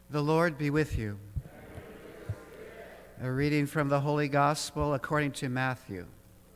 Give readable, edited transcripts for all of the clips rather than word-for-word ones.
The Lord be with you. A reading from the Holy Gospel according to Matthew.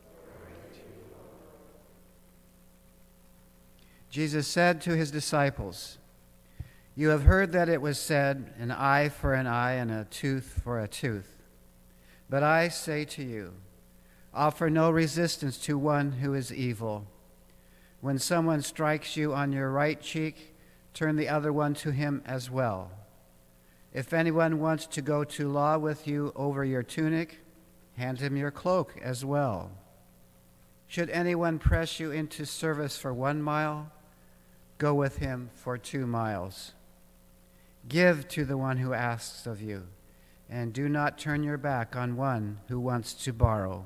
Jesus said to his disciples, "You have heard that it was said, an eye for an eye and a tooth for a tooth. But I say to you, offer no resistance to one who is evil. When someone strikes you on your right cheek, turn the other one to him as well. If anyone wants to go to law with you over your tunic, hand him your cloak as well. Should anyone press you into service for 1 mile, go with him for 2 miles. Give to the one who asks of you, and do not turn your back on one who wants to borrow."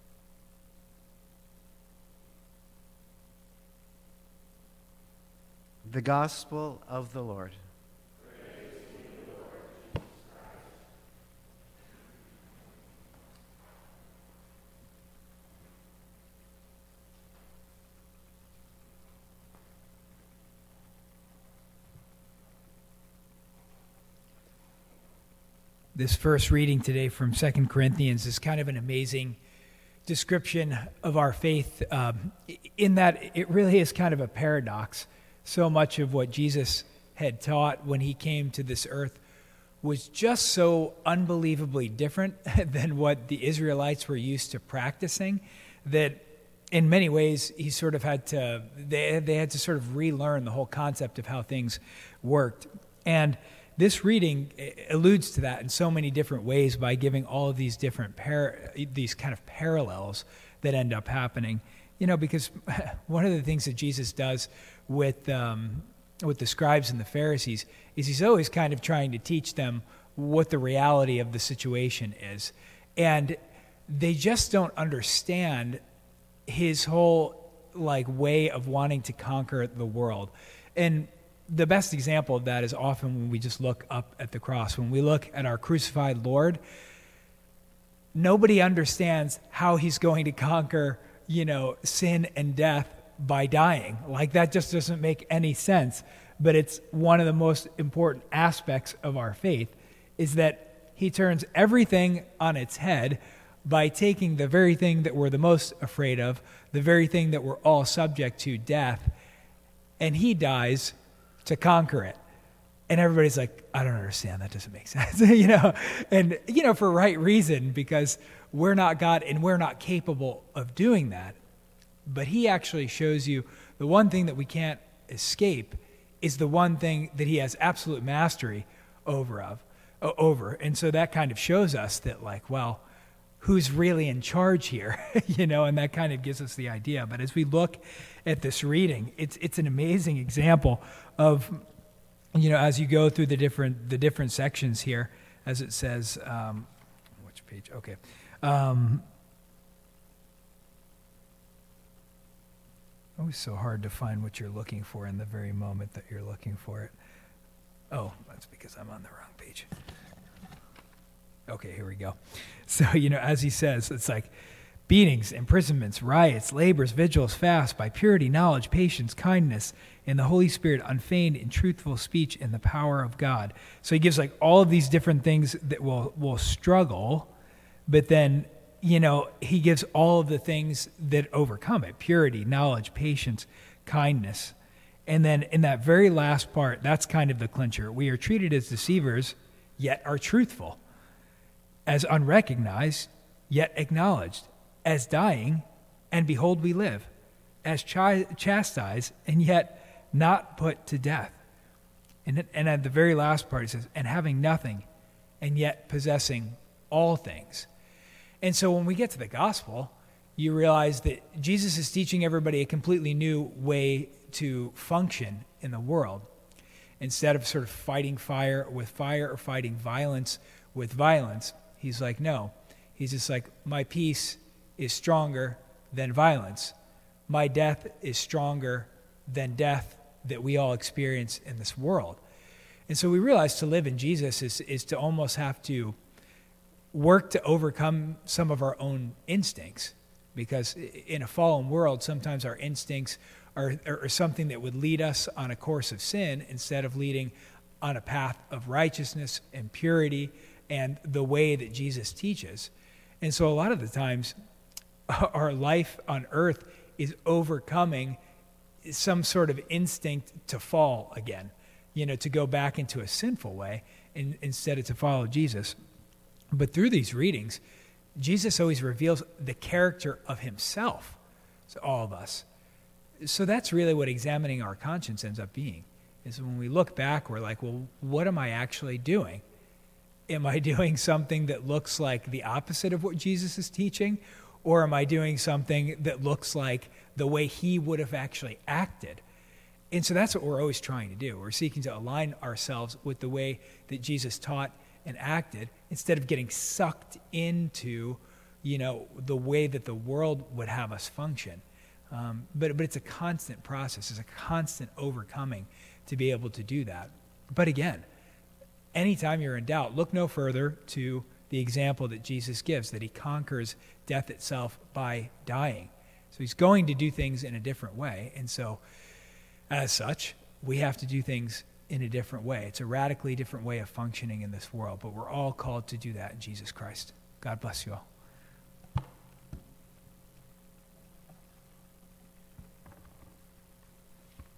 The Gospel of the Lord. This first reading today from 2 Corinthians is kind of an amazing description of our faith in that it really is kind of a paradox. So much of what Jesus had taught when he came to this earth was just so unbelievably different than what the Israelites were used to practicing that in many ways he sort of they had to sort of relearn the whole concept of how things worked. And this reading alludes to that in so many different ways by giving all of these different these kind of parallels that end up happening. You know, because one of the things that Jesus does with the scribes and the Pharisees is he's always kind of trying to teach them what the reality of the situation is. And they just don't understand his whole way of wanting to conquer the world. And the best example of that is often when we just look up at the cross. When we look at our crucified Lord, nobody understands how he's going to conquer, sin and death by dying. That just doesn't make any sense. But it's one of the most important aspects of our faith is that he turns everything on its head by taking the very thing that we're the most afraid of, the very thing that we're all subject to, death, and he dies to conquer it. And everybody's like, I don't understand, that doesn't make sense. And for right reason, because we're not God and we're not capable of doing that. But he actually shows you the one thing that we can't escape is the one thing that he has absolute mastery over. And so that kind of shows us that who's really in charge here, and that kind of gives us the idea. But as we look at this reading, it's an amazing example of, as you go through the different sections here, as it says, which page? Okay. Always so hard to find what you're looking for in the very moment that you're looking for it. Oh, that's because I'm on the wrong page. Okay, here we go. So, as he says, it's beatings, imprisonments, riots, labors, vigils, fasts, by purity, knowledge, patience, kindness, and the Holy Spirit, unfeigned and truthful speech in the power of God. So he gives all of these different things that will struggle, but then, he gives all of the things that overcome it: purity, knowledge, patience, kindness. And then in that very last part, that's kind of the clincher. We are treated as deceivers, yet are truthful; as unrecognized, yet acknowledged; as dying, and behold we live; as chastised, and yet not put to death. And at the very last part it says, and having nothing, and yet possessing all things. And so when we get to the gospel, you realize that Jesus is teaching everybody a completely new way to function in the world. Instead of sort of fighting fire with fire or fighting violence with violence, he's like, no. He's just like, my peace is stronger than violence. My death is stronger than death that we all experience in this world. And so we realize to live in Jesus is to almost have to work to overcome some of our own instincts, because in a fallen world, sometimes our instincts are something that would lead us on a course of sin instead of leading on a path of righteousness and purity and the way that Jesus teaches. And so a lot of the times, our life on earth is overcoming some sort of instinct to fall again, to go back into a sinful way instead of to follow Jesus. But through these readings, Jesus always reveals the character of himself to all of us. So that's really what examining our conscience ends up being, is when we look back, we're like, well, what am I actually doing? Am I doing something that looks like the opposite of what Jesus is teaching? Or am I doing something that looks like the way he would have actually acted? And so that's what we're always trying to do. We're seeking to align ourselves with the way that Jesus taught and acted instead of getting sucked into, the way that the world would have us function. But it's a constant process. It's a constant overcoming to be able to do that. But again, anytime you're in doubt, look no further to the example that Jesus gives, that he conquers death itself by dying. So he's going to do things in a different way. And so, as such, we have to do things in a different way. It's a radically different way of functioning in this world, but we're all called to do that in Jesus Christ. God bless you all.